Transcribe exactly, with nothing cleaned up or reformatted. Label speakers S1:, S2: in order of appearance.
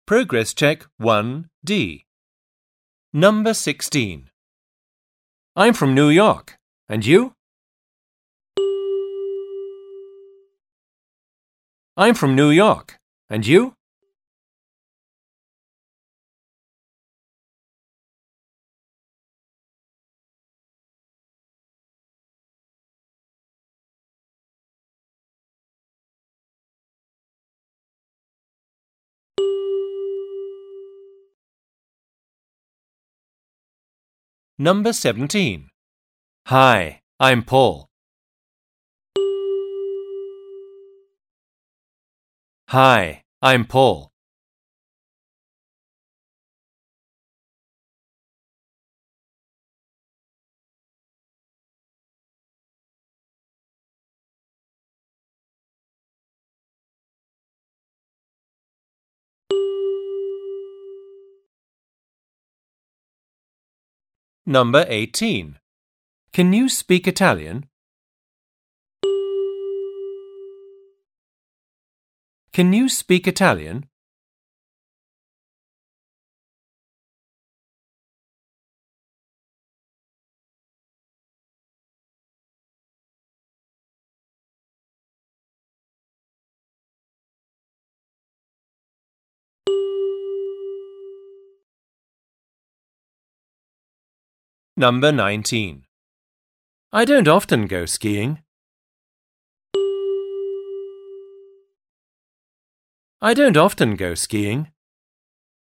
S1: Progress check one D. Number sixteen. I'm from New York. And you? I'm from New York. And you? Number seventeen. Hi, I'm Paul. Hi, I'm Paul. Number eighteen. Can you speak Italian? Can you speak Italian? Number nineteen. I don't often go skiing. I don't often go skiing.